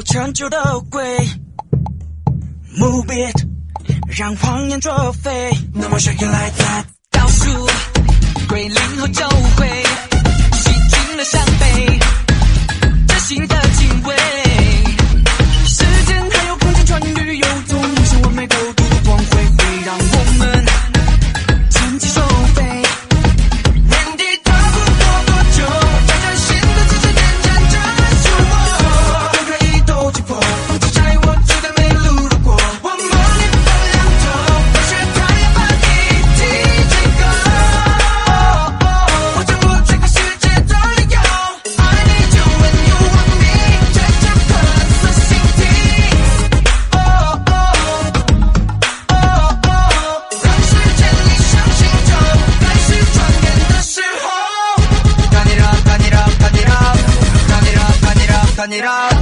成就的鬼 Move it 让谎言作废 No more shaking like that 倒数归零后就会洗净了伤悲真心的敬畏时间还有空间穿越有种无限完美国度的光辉会让我们趁机收飞原地踏步多久挑战新的极限点燃这是我分开一斗击破放弃在我就在没路路过我模拟分两头热血太阳把你提追高我掌握这个世界的理由爱你就when you want me 这场可色心听让时间里相信就开始转变的时候 Turn it up, turn it up, turn it up Turn it up, turn it up, turn it up